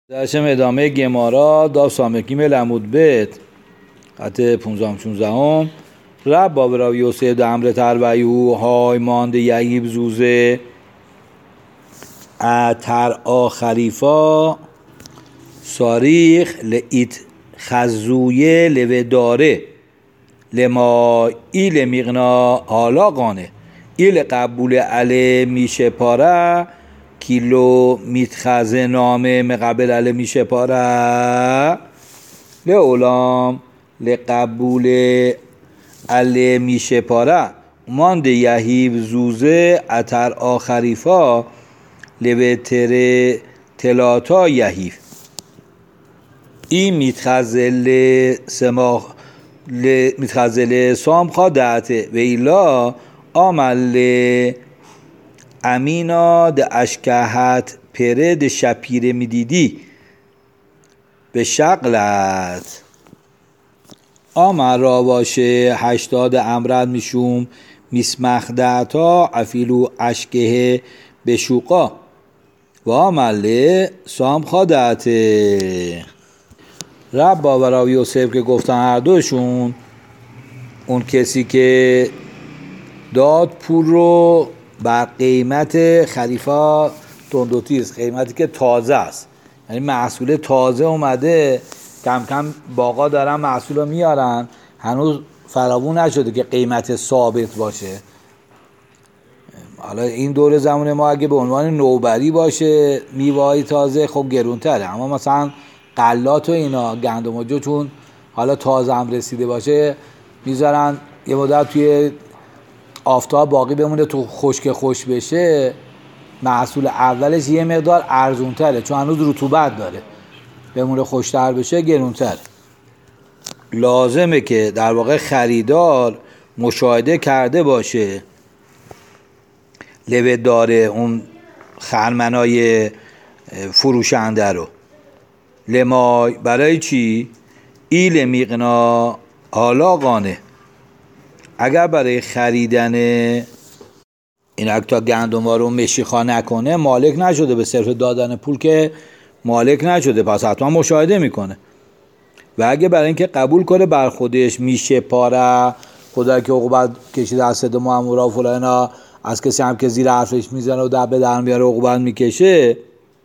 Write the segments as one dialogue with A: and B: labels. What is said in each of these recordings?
A: درشم ادامه گمارا داف سامکیم لمود بیت حتی 15-16 رب بابراوی یوسف ده امر تربیو های مانده یعیب زوزه اتر آخریفا ساریخ لئیت خزویه لوداره لما ایل میغنا آلاقانه ایل قبول علی میشه پاره کیلو میتخزه نامه مقبل علی میشه پاره لعولام لقبول علی میشه پاره مانده یهیب زوزه اتر آخریفا لوتر تلاتا یهیب این میتخزل سام خادعته و ایلا آمل امینا ده اشکهت پره ده شپیره میدیدی به شغلت آمر را باشه 80 امرد میشوم میسمخدعتا افیلو اشکه به شوقا و آمله سام خادعته رب باوراوی یوسف که گفتن هر دوشون اون کسی که داد پول رو بر قیمت خلیفه تندوتیز، قیمتی که تازه است، یعنی محصول تازه اومده، کم کم باقا دارن محصول رو میارن، هنوز فراوون نشده که قیمت ثابت باشه. حالا این دور زمان ما اگه به عنوان نوبری باشه میوه‌های تازه خب گرونتره، اما مثلا غلات و اینا گندم و جو چون حالا تازه هم رسیده باشه میذارن یه مدت توی آفتاب باقی بمونه تو خشک خوش بشه، محصول اولش یه مقدار ارزونتره چون هنوز رطوبت داره، بمونه خوشتر بشه گرونتر. لازمه که در واقع خریدار مشاهده کرده باشه لوه داره اون خرمنای فروشنده رو. لما برای چی؟ ایل میغنا آلاقانه، اگر برای خریدن این اکتا گندم رو مشیخا نکنه مالک نشده، به صرف دادن پول که مالک نشده، پس حتما مشاهده میکنه. و اگه برای اینکه قبول کنه بر خودش میشه پاره، خدا که عقوبت کشیده از صد مامورا و فلانا، از کسی هم که زیر حرفش میزنه و دبه در میاره عقوبت میکشه،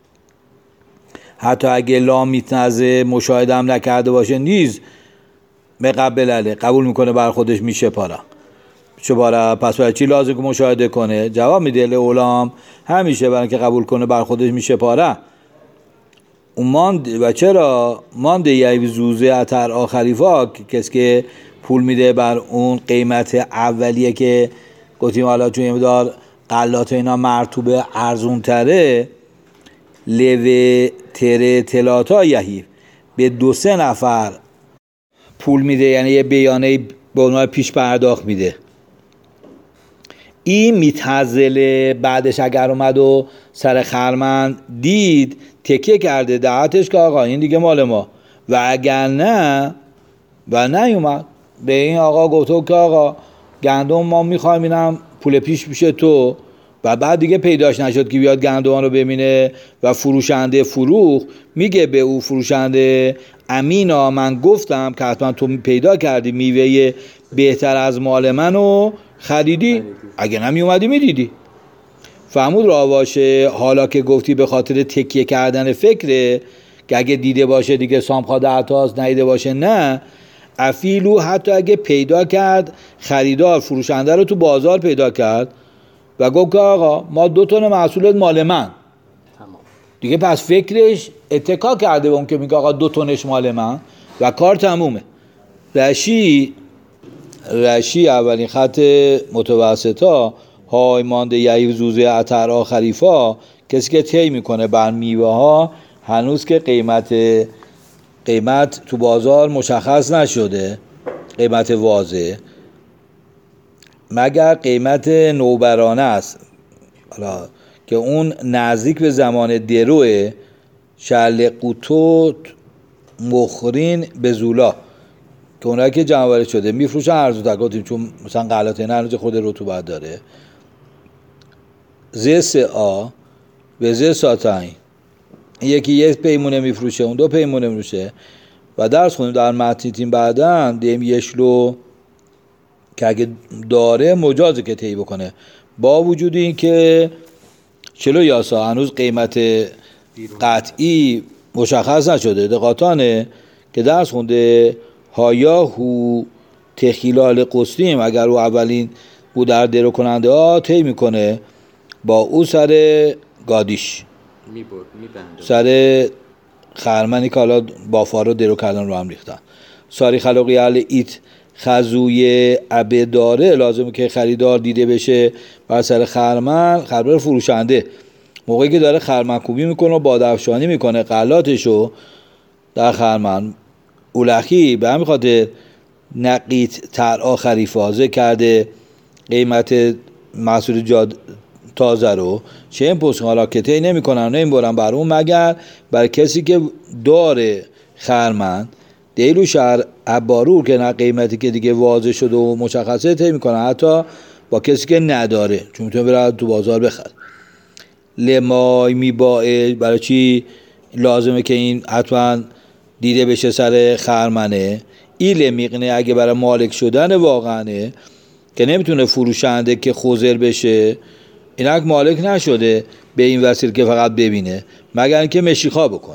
A: حتی اگه لا میتنزه مشاهده هم نکرده باشه نیز مقبل علی قبول میکنه بر خودش میشه پاره چه باره، پس برای چی لازم که مشاهده کنه؟ جواب میده لعولام همیشه برای که قبول کنه بر خودش میشه پاره. اون ماند و چرا مانده یعیب زوزه اتر آخریفا، کسی که پول میده بر اون قیمت اولیه که گفتیم حالا چون یه مقدار غلات اینا مرطوبه ارزون تره، لوه تره تلاتا یهیب به 2-3 نفر پول میده، یعنی یه بیانه به عنوان پیش پرداخت میده. این میتحزله بعدش اگر اومد و سر خرمن دید تکیه کرده دعوتش که آقا این دیگه مال ما، و اگر نه و نیومد به این آقا گفته که آقا گندم ما میخوایم اینم پول پیش میشه تو، و بعد دیگه پیداش نشد که بیاد گندم رو ببینه و فروشنده فروخ میگه به او فروشنده امینا من گفتم که حتما تو پیدا کردی میوه بهتر از مال منو خریدی، اگه نمی اومدی میدیدی. فهمود را باشه حالا که گفتی به خاطر تکیه کردن فکره که اگه دیده باشه دیگه سام خواده عطاست، ندیده باشه نه، افیلو حتی اگه پیدا کرد خریدار فروشنده رو تو بازار پیدا کرد و گفت که آقا ما 2 تن محصولت مال من، دیگه پس فکرش اتکا کرده به اون که میگه آقا 2 تنش مال من و کار تمومه. رشی اولین خط متوسطا های مانده یعیب زوزه اتر آخریفا، کسی که طی میکنه بر میوه ها هنوز که قیمت تو بازار مشخص نشده، قیمت واضح، مگر قیمت نوبرانه است حالا که اون نزدیک به زمان دروه شل قوتوت مخرین به زولا، که اونایی که جمع شده میفروشن ارزون‌تر، گفتیم چون مثلا غلات نه خود رطوبت داره. ز 3 و ز ساتین یکی یک پیمونه میفروشه، اون 2 پیمونه میفروشه. و درس خونیم در متن بعداً دیم یشلو که اگه داره مجازه که طی بکنه، با وجود این که چلو یاسا هنوز قیمت قطعی مشخص نشده. دقاتانه که درس خونده هایاهو تخیلال قسطیم، اگر او اولین او در درو کننده ها طی میکنه با او سر گادیش سر خرمنی که حالا بافا رو درو کردن رو هم ریختن. ساری خلاقی اهل ایت خزوی عبه داره، لازمه که خریدار دیده بشه بر سر خرمن فروشنده موقعی که داره خرمن کوبی میکنه و بادافشانی میکنه غلاتشو در خرمن. اولخی به همین خاطر نقیت ترعا خریفازه کرده قیمت محصول تازه رو چه این پس حالا که طی نمیکنن نه این برن بر اون، مگر بر کسی که داره خرمن دیلو شهر عبارور که نه قیمتی که دیگه واضح شده و مشخصه طی میکنن، حتی با کسی که نداره چون میتونه بره تو بازار بخره. لمای میباعه، برای چی لازمه که این حتما دیده بشه سر خرمنه. ایل میقنه اگه برای مالک شدن واقعانه که نمیتونه فروشنده که خوزر بشه، اینک مالک نشده به این وسیله که فقط ببینه مگر اینکه مشیخا بکنه.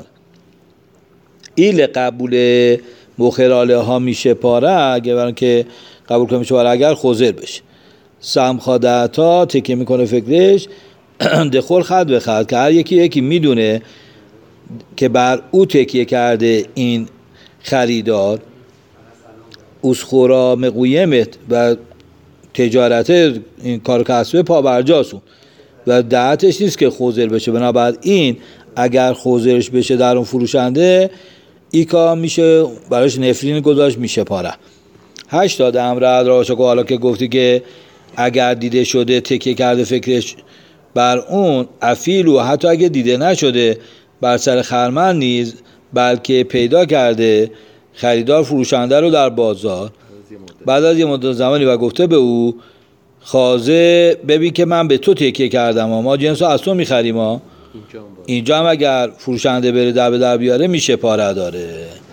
A: ایل قبول مخراله ها میشه پاره اگه برای که قبول کنه میشه پاره اگر خوزر بشه. سمخادتا تکیه میکنه فکرش دخول خد به خد که هر یکی میدونه که بر او تکیه کرده این خریدار اسخورا مقویمت و تجارت این کار کسبه پا برجاسون و دعتش نیست که خوزر بشه. بنابراین اگر خوزرش بشه در اون فروشنده ایکا میشه براش نفرین گذاشت میشه پاره. 8 امر راشا که حالا که گفتی که اگر دیده شده تکیه کرده فکرش بر اون افیل و حتی اگه دیده نشده بر سر خرمن نیز بلکه پیدا کرده خریدار فروشنده رو در بازار بعد از یه مدت زمانی و گفته به او خازه ببین که من به تو تکیه کردم ما جنسو از تو میخریم اینجا هم اگر فروشنده بره در بیاره میشه پاره داره.